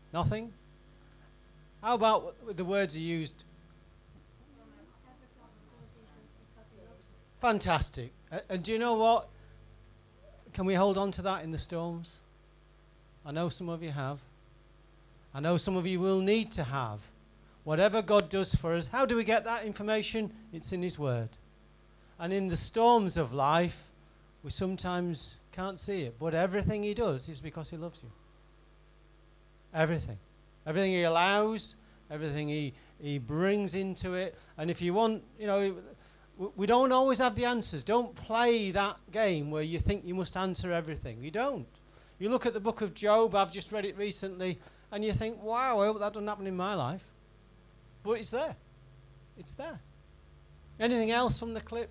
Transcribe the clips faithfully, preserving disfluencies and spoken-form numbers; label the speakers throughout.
Speaker 1: Nothing? How about w- the words he used? Fantastic. Uh, and do you know what? Can we hold on to that in the storms? I know some of you have. I know some of you will need to have. Whatever God does for us, how do we get that information? It's in his word. And in the storms of life, we sometimes can't see it. But everything he does is because he loves you. Everything. Everything he allows, everything he, he brings into it. And if you want, you know, we don't always have the answers. Don't play that game where you think you must answer everything. You don't. You look at the book of Job, I've just read it recently, and you think, wow, I hope that doesn't happen in my life. But it's there. It's there. Anything else from the clip?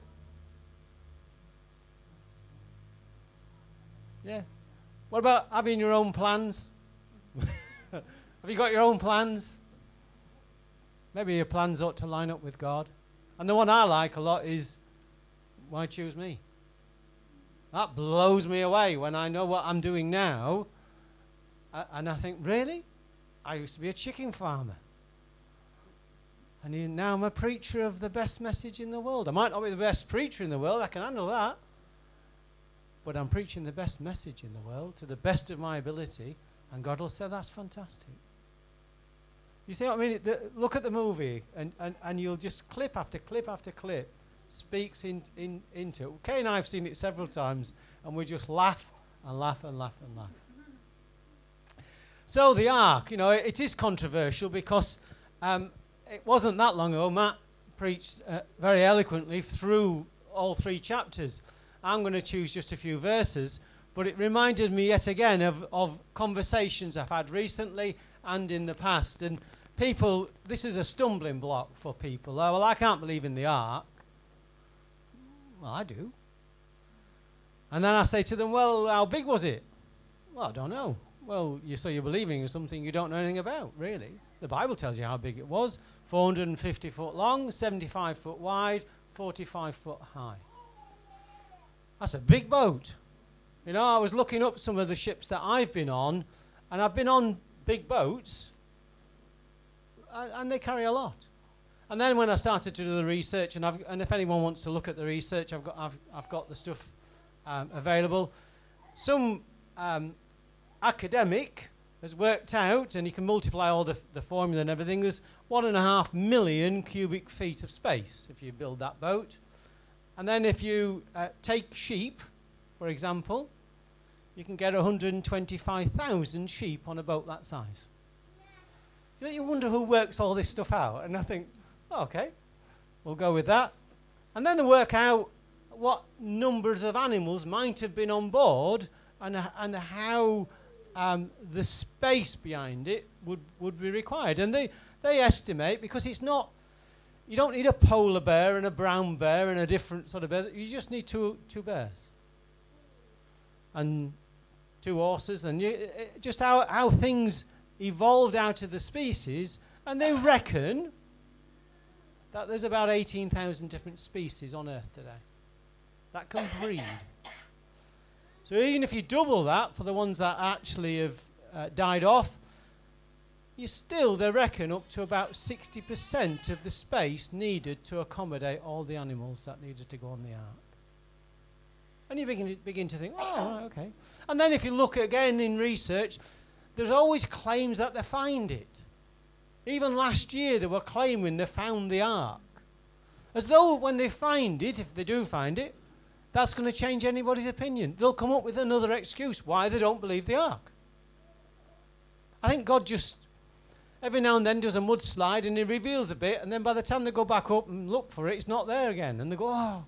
Speaker 1: Yeah. What about having your own plans? Have you got your own plans? Maybe your plans ought to line up with God. And the one I like a lot is, why choose me? That blows me away when I know what I'm doing now. Uh, and I think, really? I used to be a chicken farmer. And you, now I'm a preacher of the best message in the world. I might not be the best preacher in the world. I can handle that. But I'm preaching the best message in the world to the best of my ability. And God will say, that's fantastic. You see what I mean? The, look at the movie, and, and, and you'll just clip after clip after clip speaks in, in, into it. Kay and I have seen it several times, and we just laugh and laugh and laugh and laugh. So the ark, you know, it, it is controversial because um, it wasn't that long ago. Matt preached uh, very eloquently through all three chapters. I'm going to choose just a few verses, but it reminded me yet again of, of conversations I've had recently and in the past. And people, this is a stumbling block for people. Oh, well, I can't believe in the ark. Well, I do. And then I say to them, well, how big was it? Well, I don't know. Well, you so you're believing in something you don't know anything about, really. The Bible tells you how big it was. four hundred fifty foot long, seventy-five foot wide, forty-five foot high. That's a big boat. You know, I was looking up some of the ships that I've been on, and I've been on big boats, and, and they carry a lot. And then when I started to do the research, and, I've, and if anyone wants to look at the research, I've got I've, I've got the stuff um, available. Some um, academic has worked out, and you can multiply all the, the formula and everything. There's one and a half million cubic feet of space if you build that boat. And then if you uh, take sheep, for example, you can get one hundred twenty-five thousand sheep on a boat that size. You, you wonder who works all this stuff out. And I think, oh, okay, we'll go with that. And then they work out what numbers of animals might have been on board and, uh, and how um, the space behind it would, would be required. And they, they estimate, because it's not, you don't need a polar bear and a brown bear and a different sort of bear. You just need two, two bears. And two horses, and you, it, just how, how things evolved out of the species, and they reckon that there's about eighteen thousand different species on Earth today that can breed. So even if you double that for the ones that actually have uh, died off, you still, they reckon, up to about sixty percent of the space needed to accommodate all the animals that needed to go on the ark. And you begin to, begin to think, oh, right, okay. And then if you look again in research, there's always claims that they find it. Even last year they were claiming they found the ark. As though when they find it, if they do find it, that's going to change anybody's opinion. They'll come up with another excuse why they don't believe the ark. I think God just, every now and then, does a mudslide and he reveals a bit, and then by the time they go back up and look for it, it's not there again. And they go, oh.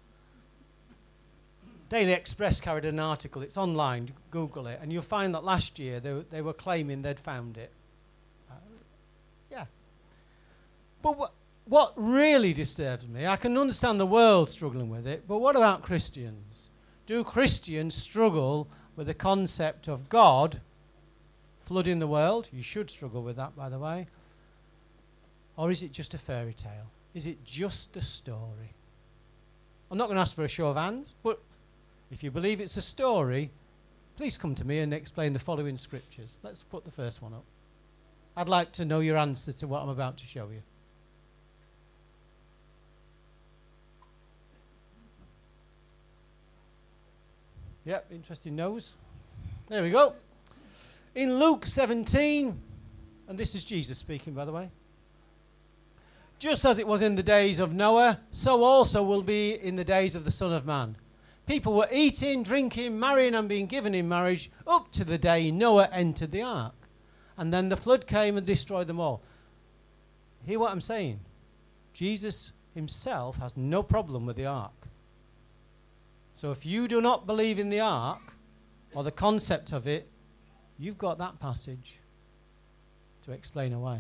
Speaker 1: Daily Express carried an article. It's online. Google it. And you'll find that last year they, they were claiming they'd found it. Uh, yeah. But wh- what really disturbs me, I can understand the world struggling with it, but what about Christians? Do Christians struggle with the concept of God flooding the world? You should struggle with that, by the way. Or is it just a fairy tale? Is it just a story? I'm not going to ask for a show of hands, but if you believe it's a story, please come to me and explain the following scriptures. Let's put the first one up. I'd like to know your answer to what I'm about to show you. Yep, interesting nose. There we go. In Luke seventeen, and this is Jesus speaking, by the way. Just as it was in the days of Noah, so also will be in the days of the Son of Man. People were eating, drinking, marrying, and being given in marriage up to the day Noah entered the ark. And then the flood came and destroyed them all. Hear what I'm saying? Jesus himself has no problem with the ark. So if you do not believe in the ark, or the concept of it, you've got that passage to explain away.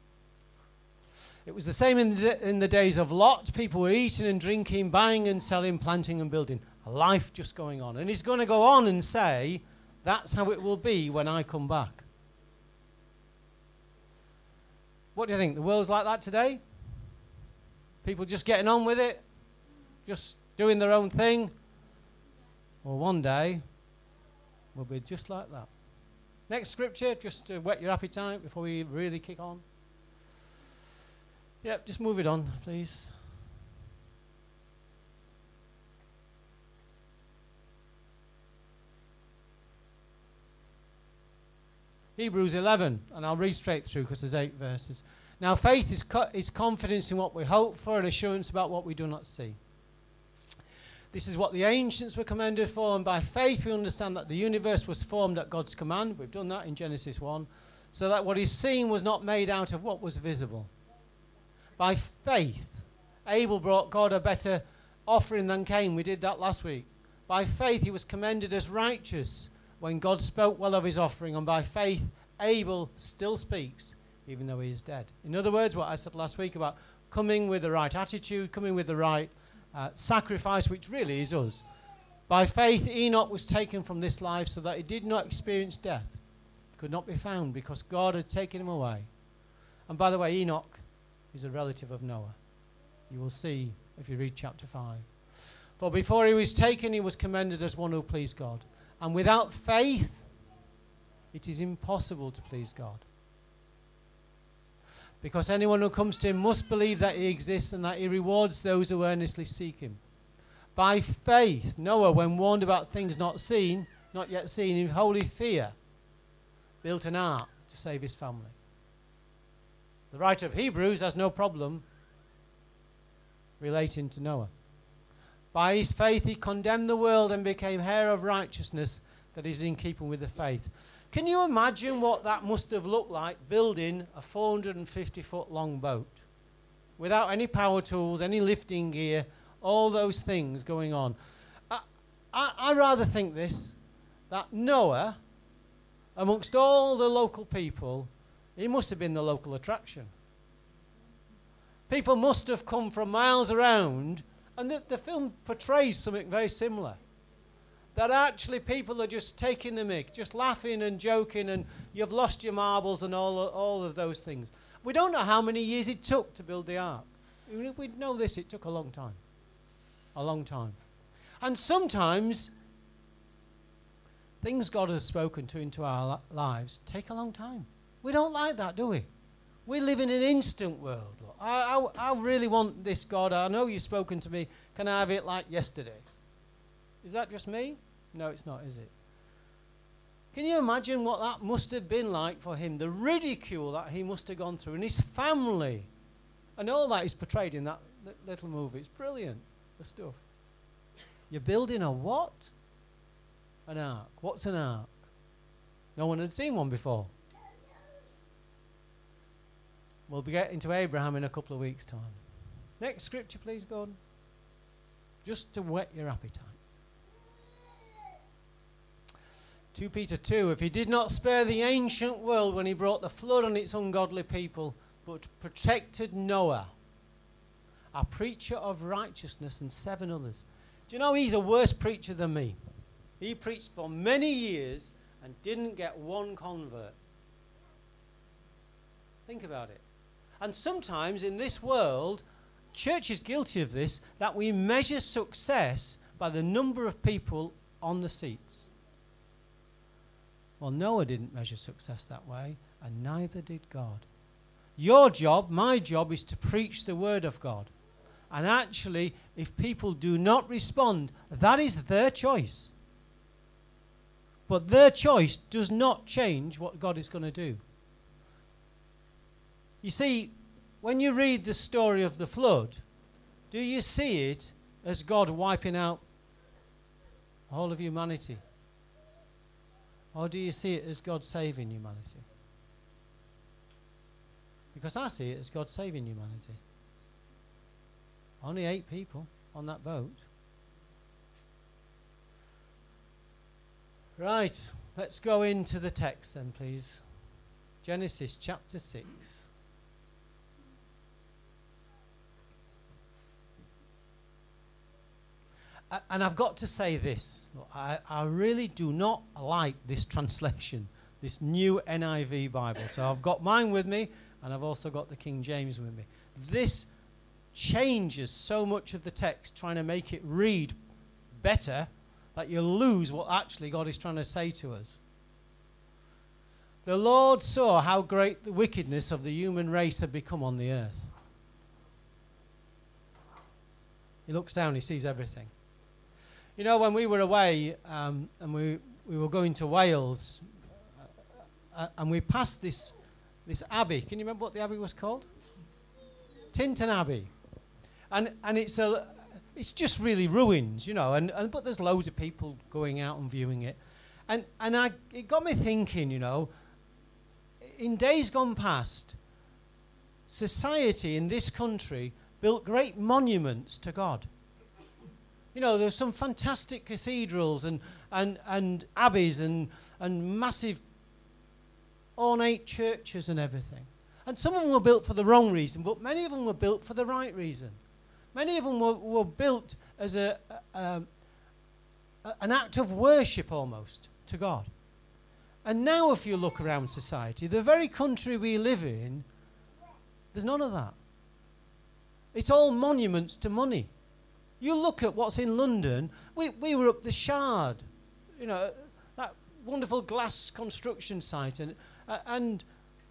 Speaker 1: It was the same in the, in the days of Lot. People were eating and drinking, buying and selling, planting and building. A life just going on. And he's going to go on and say, that's how it will be when I come back. What do you think? The world's like that today? People just getting on with it? Just doing their own thing? Well, one day, we'll be just like that. Next scripture, just to whet your appetite before we really kick on. Yep, just move it on, please. Hebrews eleven, and I'll read straight through because there's eight verses. Now, faith is, co- is confidence in what we hope for and assurance about what we do not see. This is what the ancients were commended for, and by faith we understand that the universe was formed at God's command. We've done that in Genesis one. So that what is seen was not made out of what was visible. By faith, Abel brought God a better offering than Cain. We did that last week. By faith he was commended as righteous when God spoke well of his offering, and by faith Abel still speaks, even though he is dead. In other words, what I said last week about coming with the right attitude, coming with the right Uh, sacrifice, which really is us. By faith, Enoch was taken from this life so that he did not experience death. He could not be found because God had taken him away. And by the way, Enoch is a relative of Noah. You will see if you read chapter five. For before he was taken, he was commended as one who pleased God. And without faith, it is impossible to please God. Because anyone who comes to him must believe that he exists and that he rewards those who earnestly seek him. By faith, Noah, when warned about things not seen, not yet seen, in holy fear, built an ark to save his family. The writer of Hebrews has no problem relating to Noah. By his faith, he condemned the world and became heir of righteousness that is in keeping with the faith. Can you imagine what that must have looked like, building a four hundred fifty foot long boat without any power tools, any lifting gear, all those things going on? I, I, I rather think this, that Noah, amongst all the local people, he must have been the local attraction. People must have come from miles around, and the, the film portrays something very similar. That actually people are just taking the mick, just laughing and joking, and you've lost your marbles and all, all of those things. We don't know how many years it took to build the ark. We know this, it took a long time. A long time. And sometimes things God has spoken to into our lives take a long time. We don't like that, do we? We live in an instant world. I, I, I really want this, God. I know you've spoken to me. Can I have it like yesterday? Is that just me? No, it's not, is it? Can you imagine what that must have been like for him? The ridicule that he must have gone through, and his family. And all that is portrayed in that little movie. It's brilliant, the stuff. You're building a what? An ark. What's an ark? No one had seen one before. We'll be getting to Abraham in a couple of weeks' time. Next scripture, please, Gordon. Just to whet your appetite. Second Peter two, if he did not spare the ancient world when he brought the flood on its ungodly people, but protected Noah, a preacher of righteousness, and seven others. Do you know he's a worse preacher than me? He preached for many years and didn't get one convert. Think about it. And sometimes in this world, church is guilty of this, that we measure success by the number of people on the seats. Well, Noah didn't measure success that way, and neither did God. Your job, my job, is to preach the word of God. And actually, if people do not respond, that is their choice. But their choice does not change what God is going to do. You see, when you read the story of the flood, do you see it as God wiping out all of humanity? Or do you see it as God saving humanity? Because I see it as God saving humanity. Only eight people on that boat. Right, let's go into the text then, please. Genesis chapter six. Uh, and I've got to say this. Look, I, I really do not like this translation, this new N I V Bible. So I've got mine with me, and I've also got the King James with me. This changes so much of the text, trying to make it read better, that you lose what actually God is trying to say to us. The Lord saw how great the wickedness of the human race had become on the earth. He looks down, he sees everything. You know, when we were away um, and we, we were going to Wales, uh, and we passed this, this abbey. Can you remember what the abbey was called? Tintern Abbey. And, and it's a... It's just really ruins, you know, and, and but there's loads of people going out and viewing it. And and I it got me thinking, you know, in days gone past, society in this country built great monuments to God. You know, there were some fantastic cathedrals and and, and abbeys and, and massive ornate churches and everything. And some of them were built for the wrong reason, but many of them were built for the right reason. Many of them were, were built as a, a, a, an act of worship almost to God. And now if you look around society, the very country we live in, there's none of that. It's all monuments to money. You look at what's in London, we, we were up the Shard, you know, that wonderful glass construction site, and, uh, and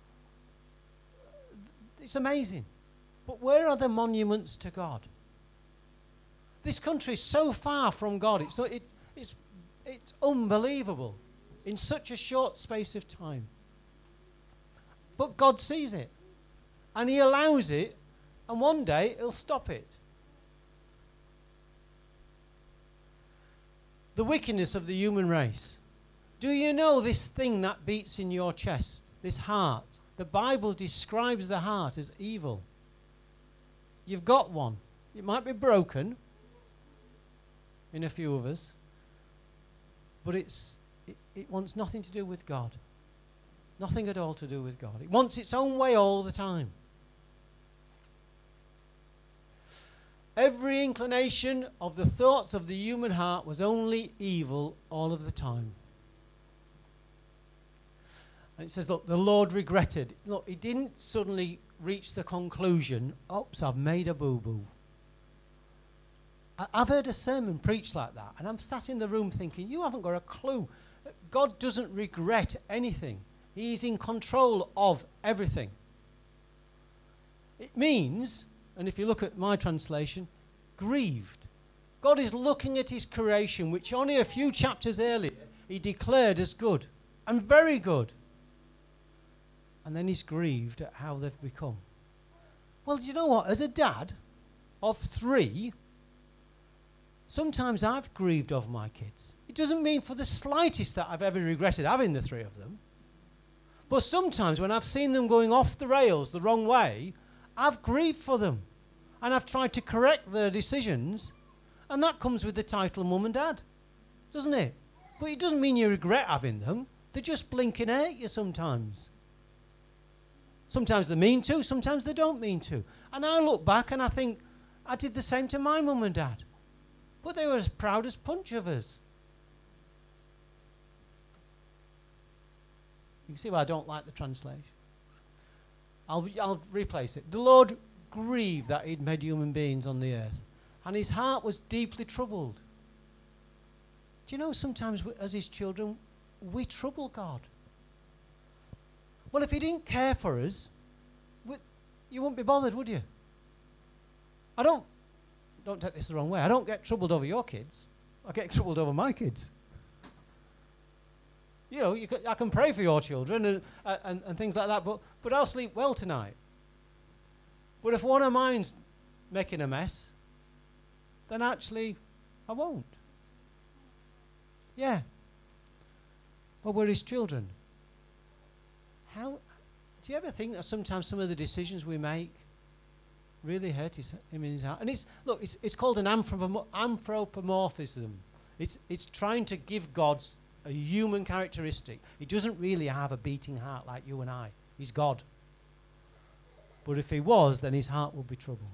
Speaker 1: it's amazing. But where are the monuments to God? This country is so far from God. It's, it, it's, it's unbelievable in such a short space of time. But God sees it. And he allows it. And one day he'll stop it. The wickedness of the human race. Do you know this thing that beats in your chest? This heart. The Bible describes the heart as evil. You've got one. It might be broken in a few of us, but it's it, it wants nothing to do with God. Nothing at all to do with God. It wants its own way all the time. Every inclination of the thoughts of the human heart was only evil all of the time. And it says, look, the Lord regretted. Look, he didn't suddenly reach the conclusion, oops, I've made a boo-boo. I, I've heard a sermon preached like that, and I'm sat in the room thinking, you haven't got a clue. God doesn't regret anything. He's in control of everything. It means, and if you look at my translation, grieved. God is looking at his creation, which only a few chapters earlier he declared as good and very good. And then he's grieved at how they've become. Well, do you know what? As a dad of three, sometimes I've grieved over my kids. It doesn't mean for the slightest that I've ever regretted having the three of them. But sometimes when I've seen them going off the rails the wrong way, I've grieved for them. And I've tried to correct their decisions. And that comes with the title mum and dad, doesn't it? But it doesn't mean you regret having them. They're just blinking at you sometimes. Sometimes they mean to, sometimes they don't mean to. And I look back and I think, I did the same to my mum and dad. But they were as proud as punch of us. You can see why I don't like the translation. I'll, I'll replace it. The Lord grieved that he'd made human beings on the earth. And his heart was deeply troubled. Do you know sometimes we, as his children, we trouble God. Well, if he didn't care for us, would, you wouldn't be bothered, would you? I don't, don't take this the wrong way. I don't get troubled over your kids. I get troubled over my kids. You know, you can, I can pray for your children and, uh, and, and things like that, but, but I'll sleep well tonight. But if one of mine's making a mess, then actually I won't. Yeah. Well, we're his children. How do you ever think that sometimes some of the decisions we make really hurt his, him in his heart? And it's look, it's it's called an anthropomo- anthropomorphism. It's it's trying to give God a human characteristic. He doesn't really have a beating heart like you and I. He's God. But if he was, then his heart would be troubled.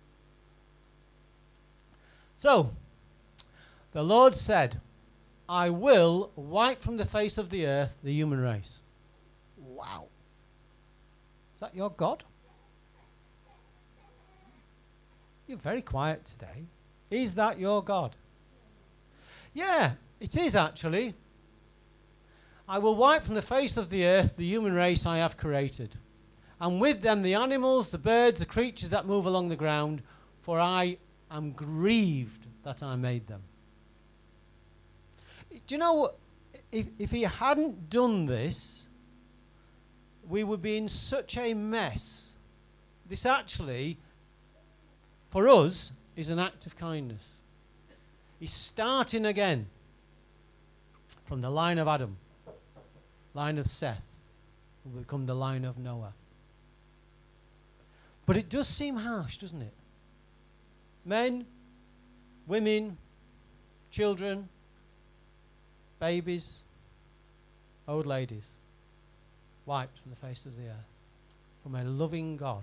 Speaker 1: So, the Lord said, I will wipe from the face of the earth the human race. Wow. Is that your God? You're very quiet today. Is that your God? Yeah, it is actually. I will wipe from the face of the earth the human race I have created, and with them the animals, the birds, the creatures that move along the ground, for I am grieved that I made them. Do you know what? If, if he hadn't done this, we would be in such a mess. This actually, for us, is an act of kindness. He's starting again from the line of Adam, line of Seth, will become the line of Noah. But it does seem harsh, doesn't it? Men, women, children, babies, old ladies, wiped from the face of the earth, from a loving God.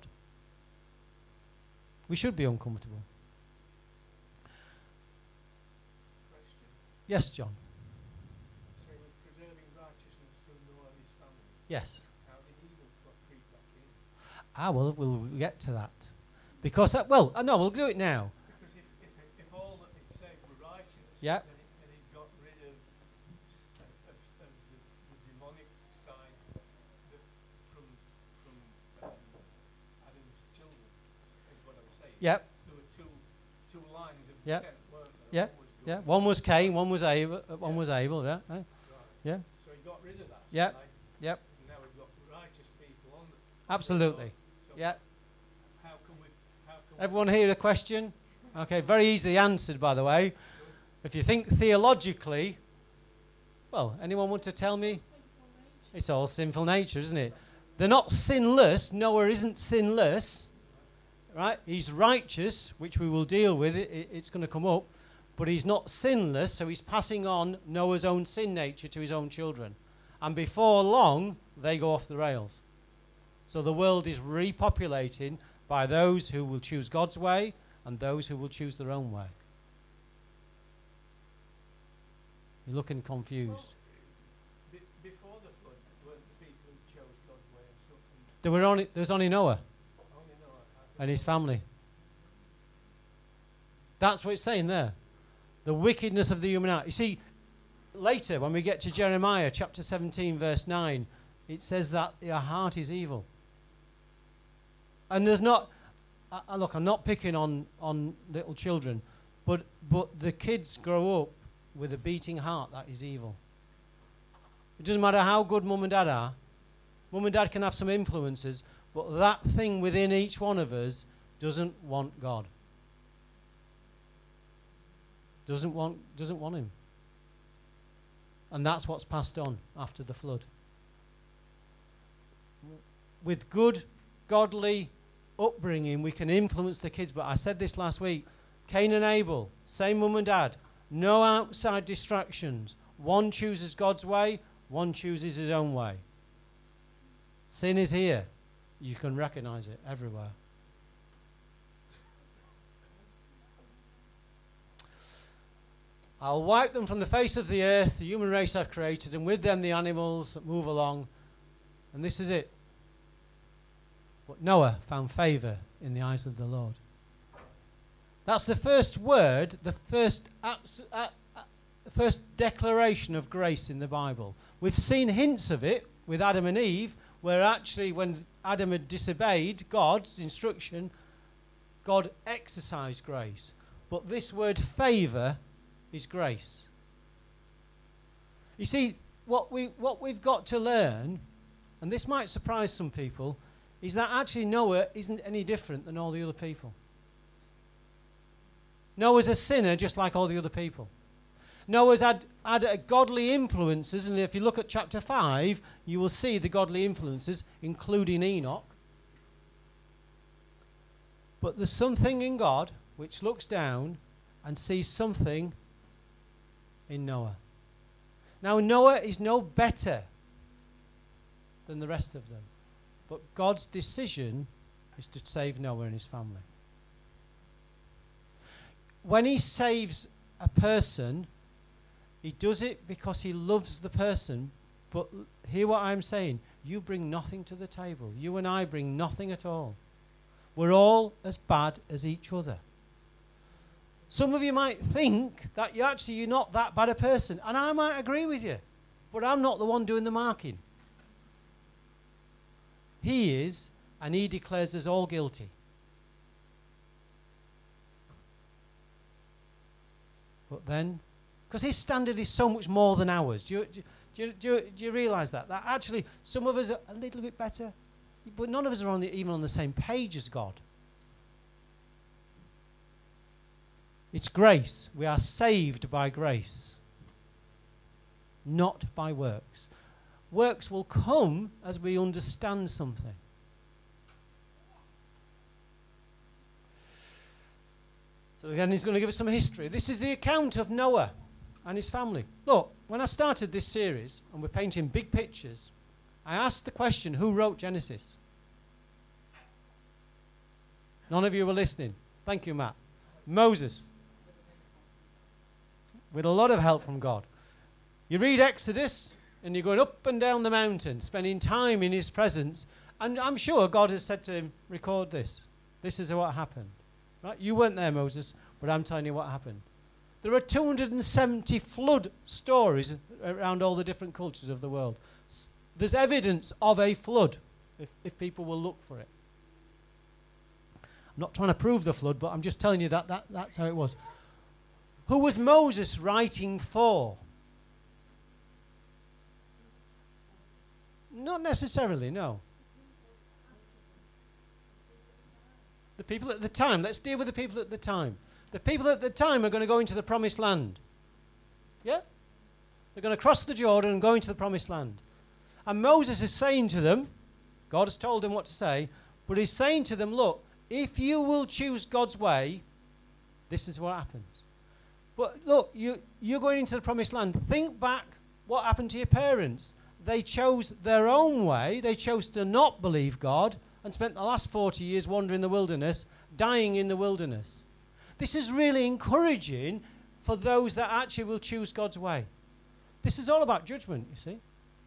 Speaker 1: We should be uncomfortable.
Speaker 2: Question.
Speaker 1: Yes, John.
Speaker 2: So he was preserving righteousness through Noah and his family.
Speaker 1: Yes.
Speaker 2: How did evil creep back in?
Speaker 1: Ah, well, we'll get to that. Because, that, well, uh, no, we'll do it now.
Speaker 2: Because if, if, if all that it said were righteous,
Speaker 1: Yeah.
Speaker 2: then, it, then it got rid of, of, of, of the, the demonic side that from, from um, Adam's children, is what I was saying.
Speaker 1: Yep.
Speaker 2: There were two, two lines of
Speaker 1: Yep.
Speaker 2: descent, weren't there?
Speaker 1: Yep.
Speaker 2: One was
Speaker 1: Yeah,
Speaker 2: good.
Speaker 1: one was Cain, one was Abel, uh, one
Speaker 2: Yeah.
Speaker 1: was Abel, yeah. Right.
Speaker 2: Right.
Speaker 1: Yeah.
Speaker 2: So he got rid of that
Speaker 1: Yep.
Speaker 2: side.
Speaker 1: Yep.
Speaker 2: And now we've got righteous people on the
Speaker 1: Absolutely.
Speaker 2: So
Speaker 1: Yeah.
Speaker 2: How can we? How can
Speaker 1: Everyone hear a question? Okay, very easily answered, by the way. If you think theologically, well, anyone want to tell me? It's all sinful nature, isn't it? They're not sinless. Noah isn't sinless, right? He's righteous, which we will deal with. It, it, it's going to come up. But he's not sinless, so he's passing on Noah's own sin nature to his own children. And before long, they go off the rails. So the world is repopulating by those who will choose God's way and those who will choose their own way. You're looking confused.
Speaker 2: Well, be, before the flood, weren't the people who chose God's way and stuff? And
Speaker 1: There were only there was only Noah
Speaker 2: only Noah had
Speaker 1: and his family. That's what it's saying there. The wickedness of the human heart. You see, later when we get to Jeremiah chapter seventeen, verse nine, it says that your heart is evil. And there's not, uh, uh, look, I'm not picking on, on little children, but but the kids grow up with a beating heart that is evil. It doesn't matter how good mum and dad are. Mum and dad can have some influences, but that thing within each one of us doesn't want God. Doesn't want, doesn't want him. And that's what's passed on after the flood. With good, godly upbringing, we can influence the kids. But I said this last week, Cain and Abel, same mum and dad, no outside distractions. One chooses God's way, one chooses his own way. Sin is here. You can recognize it everywhere. I'll wipe them from the face of the earth, the human race I've created, and with them the animals that move along. And this is it. But Noah found favor in the eyes of the Lord. That's the first word, the first, abs- uh, uh, first declaration of grace in the Bible. We've seen hints of it with Adam and Eve where actually when Adam had disobeyed God's instruction, God exercised grace. But this word favour is grace. You see, what, we, what we've got to learn, and this might surprise some people, is that actually Noah isn't any different than all the other people. Noah's a sinner just like all the other people. Noah's had, had a godly influences, and if you look at chapter five, you will see the godly influences, including Enoch. But there's something in God which looks down and sees something in Noah. Now, Noah is no better than the rest of them, but God's decision is to save Noah and his family. When he saves a person, he does it because he loves the person. But hear what I'm saying. You bring nothing to the table. You and I bring nothing at all. We're all as bad as each other. Some of you might think that you actually you're not that bad a person, and I might agree with you, but I'm not the one doing the marking. He is, and he declares us all guilty. But then, because his standard is so much more than ours, do you, do, you, do, you, do you realise that? That actually some of us are a little bit better, but none of us are on the, even on the same page as God. It's grace. We are saved by grace, not by works. Works will come as we understand something. So again, he's going to give us some history. This is the account of Noah and his family. Look, when I started this series, and we're painting big pictures, I asked the question, who wrote Genesis? None of you were listening. Thank you, Matt. Moses. With a lot of help from God. You read Exodus, and you're going up and down the mountain, spending time in his presence, and I'm sure God has said to him, record this. This is what happened. Right? You weren't there, Moses, but I'm telling you what happened. There are two hundred seventy flood stories around all the different cultures of the world. There's evidence of a flood, if, if people will look for it. I'm not trying to prove the flood, but I'm just telling you that, that that's how it was. Who was Moses writing for? Not necessarily, no. The people at the time. Let's deal with the people at the time. The people at the time are going to go into the promised land. Yeah? They're going to cross the Jordan and go into the promised land. And Moses is saying to them, God has told him what to say, but he's saying to them, look, if you will choose God's way, this is what happens. But look, you, you're going into the promised land. Think back what happened to your parents. They chose their own way. They chose to not believe God and spent the last forty years wandering the wilderness, dying in the wilderness. This is really encouraging for those that actually will choose God's way. This is all about judgment, you see.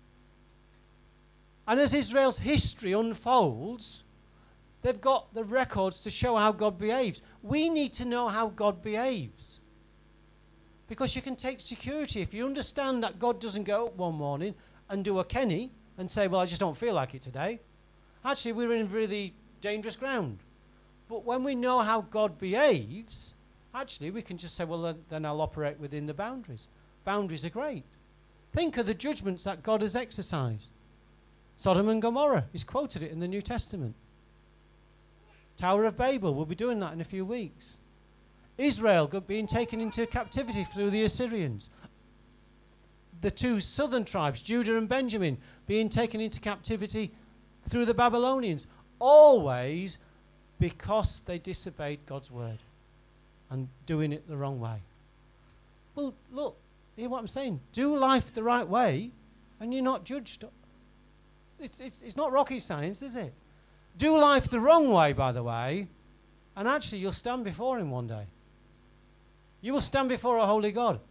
Speaker 1: And as Israel's history unfolds, they've got the records to show how God behaves. We need to know how God behaves. Because you can take security. If you understand that God doesn't go up one morning and do a Kenny and say, well, I just don't feel like it today. Actually, we're in really dangerous ground. But when we know how God behaves, actually, we can just say, well, then, then I'll operate within the boundaries. Boundaries are great. Think of the judgments that God has exercised. Sodom and Gomorrah, he's quoted it in the New Testament. Tower of Babel, we'll be doing that in a few weeks. Israel being taken into captivity through the Assyrians. The two southern tribes, Judah and Benjamin, being taken into captivity through the Babylonians. Always because they disobeyed God's word and doing it the wrong way. Well, look, hear what I'm saying. Do life the right way and you're not judged. It's, it's, it's not rocket science, is it? Do life the wrong way, by the way, and actually you'll stand before him one day. You will stand before a holy God.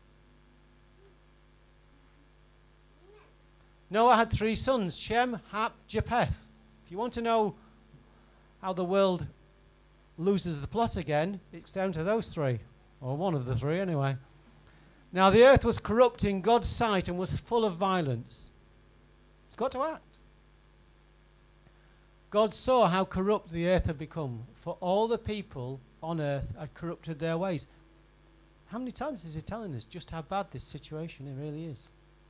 Speaker 1: Noah had three sons, Shem, Hap, Japheth. If you want to know how the world loses the plot again, it's down to those three, or one of the three anyway. Now the earth was corrupt in God's sight and was full of violence. It's got to act. God saw how corrupt the earth had become, for all the people on earth had corrupted their ways. How many times is he telling us just how bad this situation it really is?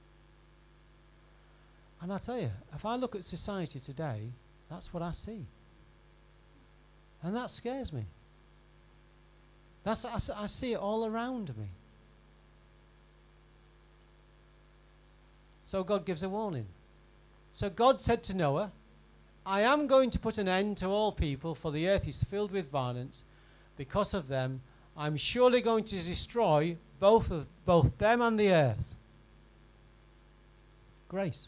Speaker 1: And I tell you, if I look at society today, that's what I see. And that scares me. That's, I, I see it all around me. So God gives a warning. So God said to Noah, I am going to put an end to all people, for the earth is filled with violence. Because of them, I'm surely going to destroy both of both them and the earth. Grace.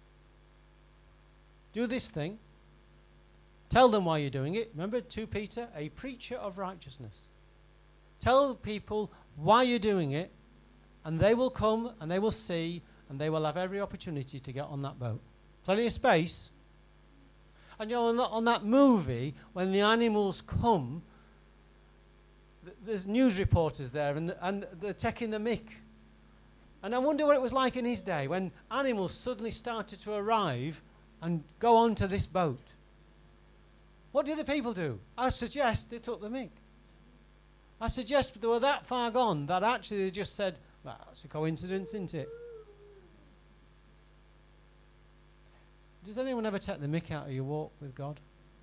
Speaker 1: Do this thing. Tell them why you're doing it. Remember, Second Peter, a preacher of righteousness. Tell people why you're doing it, and they will come and they will see, and they will have every opportunity to get on that boat. Plenty of space. And you know, on that, on that movie, when the animals come, th- there's news reporters there, and, the, and they're taking the mick. And I wonder what it was like in his day, when animals suddenly started to arrive and go onto this boat. What did the people do? I suggest they took the mick. I suggest they were that far gone that actually they just said, well, that's a coincidence, isn't it? Does anyone ever take the mick out of your walk with God?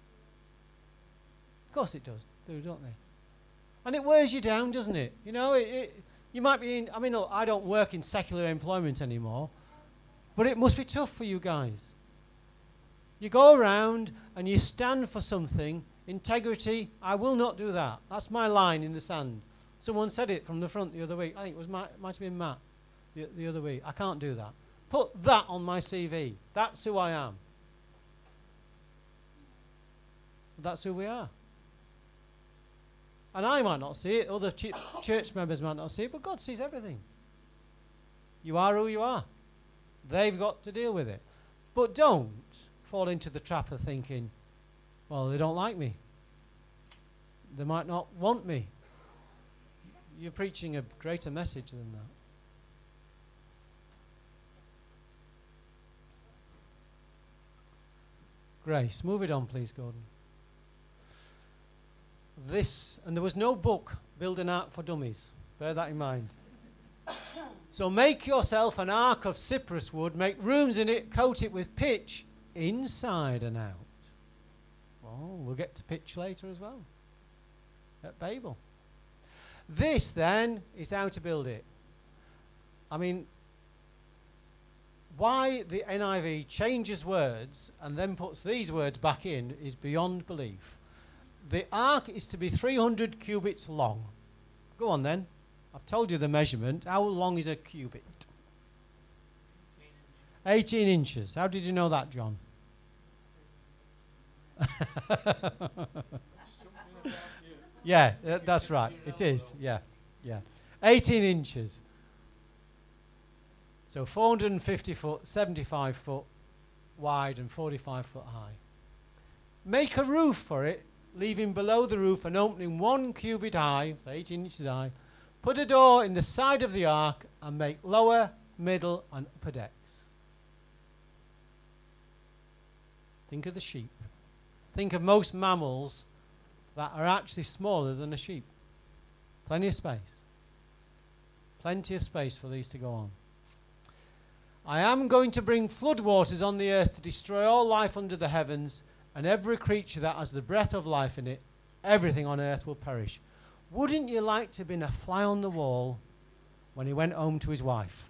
Speaker 1: Of course it does, do, don't they? And it wears you down, doesn't it? You know, it, it, you might be in, I mean, look, I don't work in secular employment anymore, but it must be tough for you guys. You go around and you stand for something, integrity, I will not do that. That's my line in the sand. Someone said it from the front the other week. I think it was Matt, might have been Matt the, the other week. I can't do that. Put that on my C V. That's who I am. That's who we are. And I might not see it, other ch- church members might not see it, but God sees everything. You are who you are. They've got to deal with it. But don't fall into the trap of thinking, well, they don't like me. They might not want me. You're preaching a greater message than that. Grace. Move it on, please, Gordon. This, and there was no book, Build an Ark for Dummies. Bear that in mind. So make yourself an ark of cypress wood, make rooms in it, coat it with pitch, inside and out. Well, we'll get to pitch later as well, at Babel. This, then, is how to build it. I mean, why the N I V changes words and then puts these words back in is beyond belief. The ark is to be three hundred cubits long. Go on then. I've told you the measurement. How long is a cubit? eighteen inches. How did you know that, John? Yeah, uh, that's right. It is. Yeah, yeah. eighteen inches. So four hundred fifty foot, seventy-five foot wide and forty-five foot high. Make a roof for it, leaving below the roof an opening one cubit high, so eighteen inches high. Put a door in the side of the ark and make lower, middle and upper decks. Think of the sheep. Think of most mammals that are actually smaller than a sheep. Plenty of space. Plenty of space for these to go on. I am going to bring floodwaters on the earth to destroy all life under the heavens, and every creature that has the breath of life in it, everything on earth will perish. Wouldn't you like to have been a fly on the wall when he went home to his wife?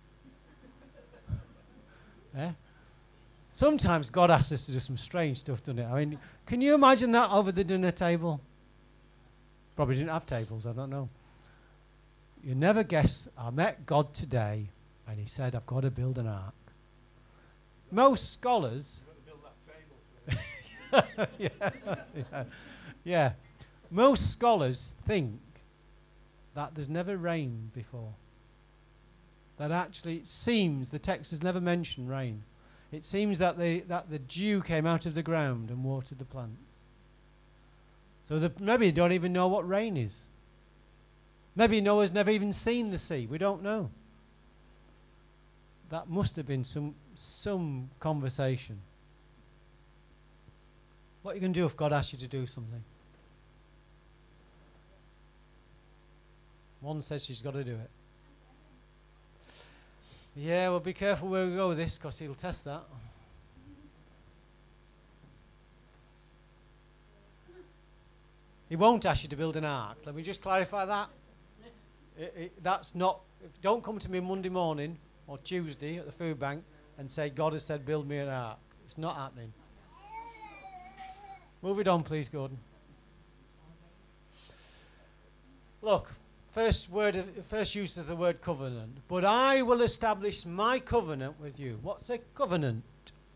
Speaker 1: Yeah? Sometimes God asks us to do some strange stuff, doesn't it? I mean, can you imagine that over the dinner table? Probably didn't have tables, I don't know. You never guess, I met God today, and he said, I've got to build an ark. Most scholars...
Speaker 2: You've got to build that table.
Speaker 1: yeah, yeah, yeah. Most scholars think that there's never rained before. That actually it seems the text has never mentioned rain. It seems that the, that the dew came out of the ground and watered the plants. So the, maybe they don't even know what rain is. Maybe Noah's never even seen the sea. We don't know. That must have been some, some conversation. What are you going to do if God asks you to do something? One says she's got to do it. Yeah, well, be careful where we go with this, because he'll test that. He won't ask you to build an ark. Let me just clarify that. It, it, that's not... Don't come to me Monday morning or Tuesday at the food bank and say, God has said, build me an ark. It's not happening. Move it on, please, Gordon. Look, first word, of, first use of the word covenant. But I will establish my covenant with you. What's a covenant?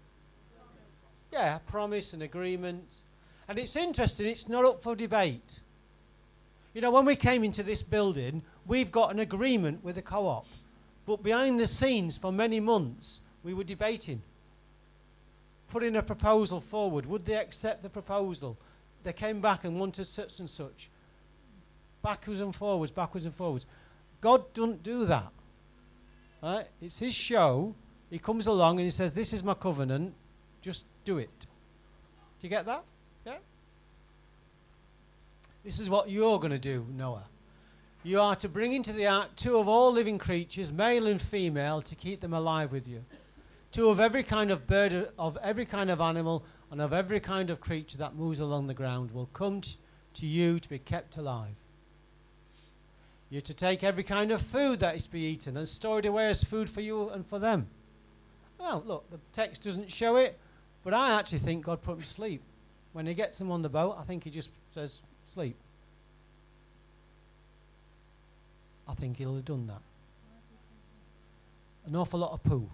Speaker 1: Yeah, promise and agreement. And it's interesting, it's not up for debate. You know, when we came into this building, we've got an agreement with the co-op. But behind the scenes, for many months, we were debating. Putting a proposal forward. Would they accept the proposal? They came back and wanted such and such. Backwards and forwards, backwards and forwards. God doesn't do that. Right? It's his show. He comes along and he says, this is my covenant. Just do it. Do you get that? Yeah? This is what you're going to do, Noah. You are to bring into the ark two of all living creatures, male and female, to keep them alive with you. Two of every kind of bird, of every kind of animal, and of every kind of creature that moves along the ground will come t- to you to be kept alive. You're to take every kind of food that is to be eaten and store it away as food for you and for them. Well, look, the text doesn't show it, but I actually think God put them to sleep. When he gets them on the boat, I think he just says, sleep. I think he'll have done that. An awful lot of poo.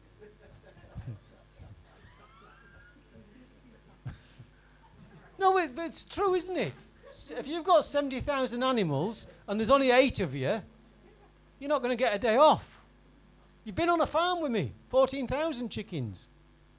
Speaker 1: No, it, it's true, isn't it? If you've got seventy thousand animals and there's only eight of you, you're not going to get a day off. You've been on a farm with me, fourteen thousand chickens.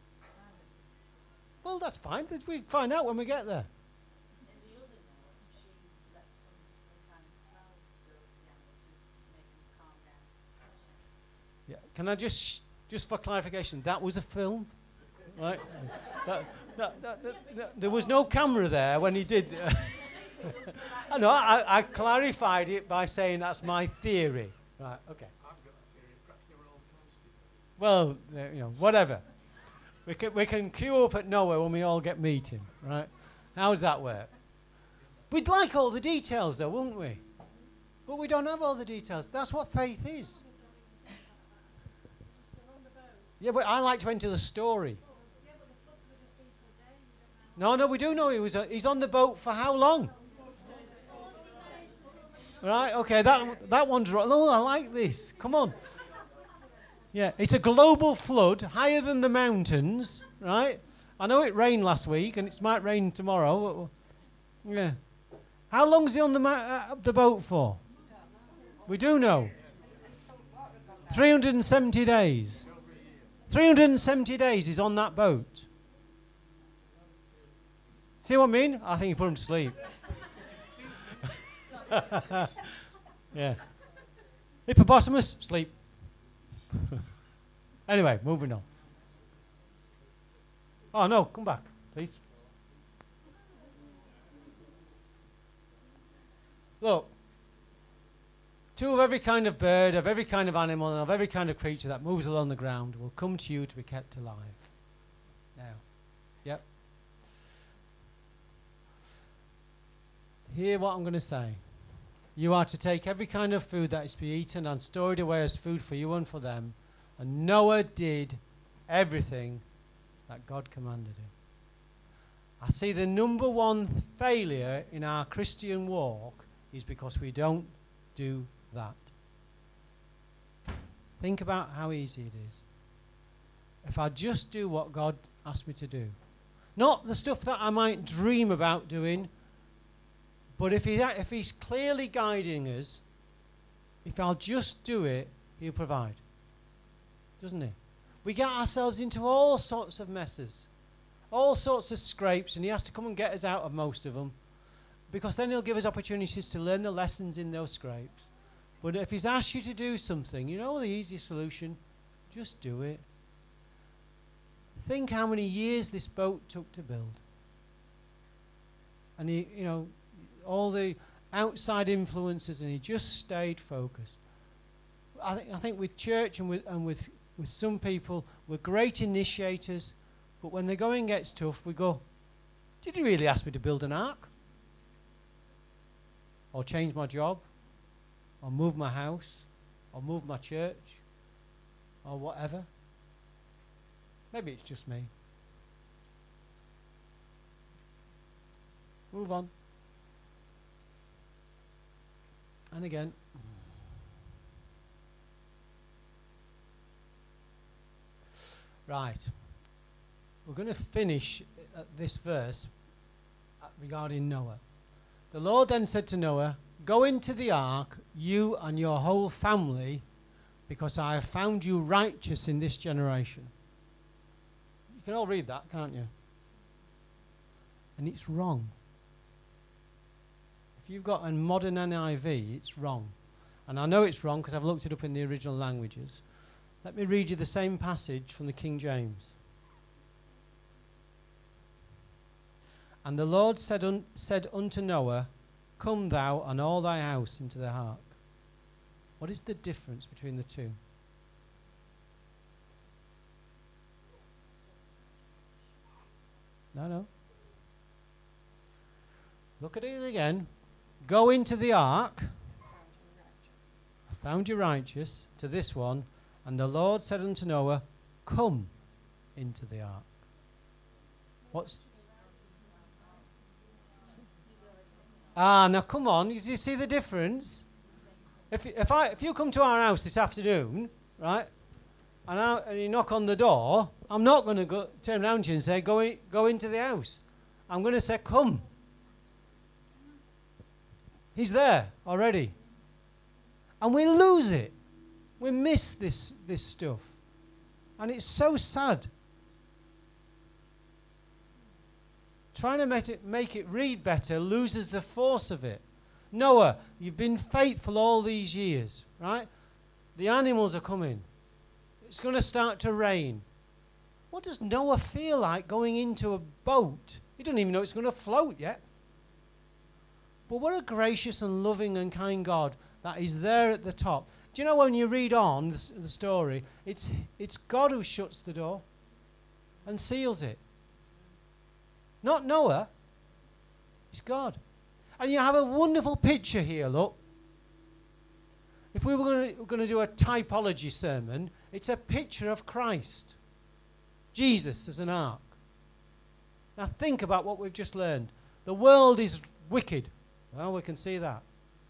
Speaker 1: Well, that's fine. We find out when we get there.
Speaker 3: In the other note, she lets some, some kind of smell go to the animals to make them calm down.
Speaker 1: Yeah. Can I just, just for clarification, that was a film, right? that, that, that, that, that, there was no camera there when he did. I know. I, I clarified it by saying that's my theory. Right. Okay.
Speaker 2: I've got a theory. Perhaps they were all toasted.
Speaker 1: Well, uh, you know, whatever. We can we can queue up at Noah when we all get meeting, right? How does that work? We'd like all the details, though, wouldn't we? But we don't have all the details. That's what faith is. Yeah, but I like to enter the story. No, no, we do know he was. Uh, he's on the boat for how long? Right. Okay. That that one's right. Oh, I like this. Come on. Yeah, it's a global flood higher than the mountains, right? I know it rained last week, and it might rain tomorrow. Yeah. How long's he on the ma- uh, the boat for? We do know. three hundred seventy days. three hundred seventy days he's on that boat. See what I mean? I think you put him to sleep. Yeah. Hippopotamus, sleep. Anyway, moving on. Oh, no, come back, please. Look, two of every kind of bird, of every kind of animal, and of every kind of creature that moves along the ground will come to you to be kept alive. Now, yep. Hear what I'm going to say. You are to take every kind of food that is to be eaten and store it away as food for you and for them. And Noah did everything that God commanded him. I see the number one failure in our Christian walk is because we don't do that. Think about how easy it is. If I just do what God asked me to do. Not the stuff that I might dream about doing, but if, he, if he's clearly guiding us, if I'll just do it, he'll provide. Doesn't he? We get ourselves into all sorts of messes, all sorts of scrapes, and he has to come and get us out of most of them, because then he'll give us opportunities to learn the lessons in those scrapes. But if he's asked you to do something, you know the easy solution, just do it. Think how many years this boat took to build. and he, you know, all the outside influences, and he just stayed focused. I think I think with church and with and with with some people, we're great initiators, but when the going gets tough, we go, "Did you really ask me to build an ark, or change my job, or move my house, or move my church, or whatever?" Maybe it's just me. Move on. And again. Right. We're going to finish at this verse regarding Noah. The Lord then said to Noah, "Go into the ark, you and your whole family, because I have found you righteous in this generation." You can all read that, can't you? And it's wrong. If you've got a modern N I V, it's wrong. And I know it's wrong because I've looked it up in the original languages. Let me read you the same passage from the King James. "And the Lord said, un- said unto Noah, Come thou and all thy house into the ark." What is the difference between the two? No, no. Look at it again. "Go into the ark." I found you righteous. To this one. "And the Lord said unto Noah, Come into the ark." What's... Ah, now come on. Do you see the difference? If, if, I, if you come to our house this afternoon, right, and, I, and you knock on the door, I'm not going to go turn around to you and say, go, in, go into the house. I'm going to say, "Come." He's there already. And we lose it. We miss this, this stuff. And it's so sad. Trying to make it, make it read better loses the force of it. Noah, you've been faithful all these years, right? The animals are coming. It's going to start to rain. What does Noah feel like going into a boat? He doesn't even know it's going to float yet. But what a gracious and loving and kind God that is there at the top. Do you know when you read on the, the story, it's, it's God who shuts the door and seals it. Not Noah. It's God. And you have a wonderful picture here, look. If we were going to do a typology sermon, it's a picture of Christ. Jesus as an ark. Now think about what we've just learned. The world is wicked. Well, we can see that.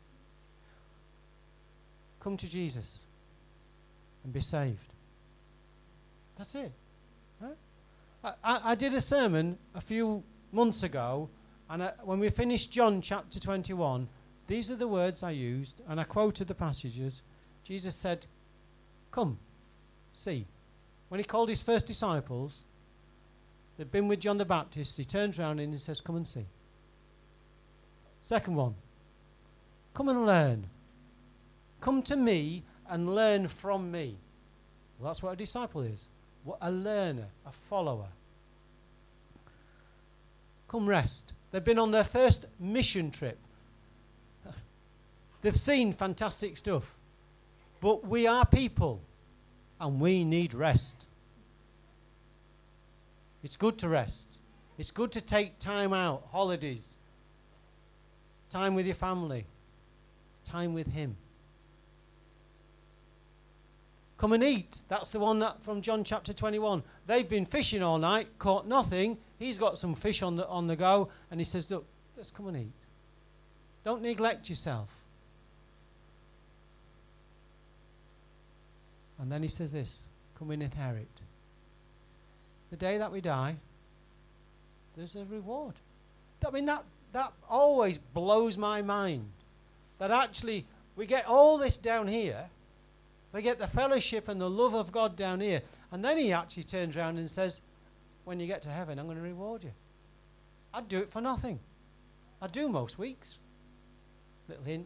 Speaker 1: Come to Jesus and be saved. That's it. Right? I, I, I did a sermon a few months ago, and I, when we finished John chapter twenty-one, these are the words I used, and I quoted the passages. Jesus said, "Come, see." When he called his first disciples, they'd been with John the Baptist, he turns around and he says, "Come and see." Second one, "Come and learn. Come to me and learn from me." Well, that's what a disciple is. What a learner, a follower. "Come rest." They've been on their first mission trip. They've seen fantastic stuff. But we are people and we need rest. It's good to rest. It's good to take time out, holidays, time with your family, time with him. "Come and eat." That's the one that from John chapter twenty-one. They've been fishing all night, caught nothing. He's got some fish on the on the go, and he says, "Look, let's come and eat. Don't neglect yourself." And then he says this, "Come and inherit." The day that we die, there's a reward. I mean, that, that always blows my mind. That actually, we get all this down here. We get the fellowship and the love of God down here. And then he actually turns around and says, "When you get to heaven, I'm going to reward you." I'd do it for nothing. I do most weeks. Little hint.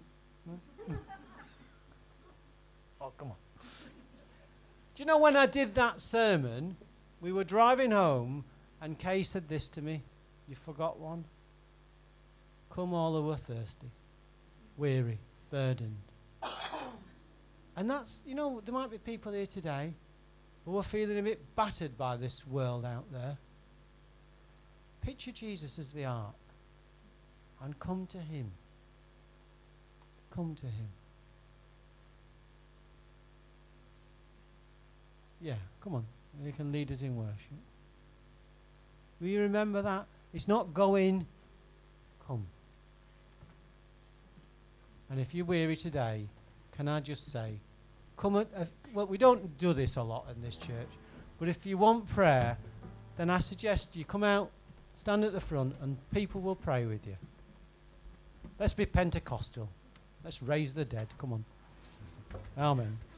Speaker 1: Oh, come on. Do you know when I did that sermon, we were driving home and Kay said this to me, "You forgot one." Come all who are thirsty, weary, burdened. And that's, you know, there might be people here today who are feeling a bit battered by this world out there. Picture Jesus as the ark and come to him. Come to him. Yeah, come on. You can lead us in worship. Will you remember that? It's not go in, come. And if you're weary today, can I just say, come at, uh, well, we don't do this a lot in this church, but if you want prayer, then I suggest you come out, stand at the front, and people will pray with you. Let's be Pentecostal. Let's raise the dead. Come on. Amen.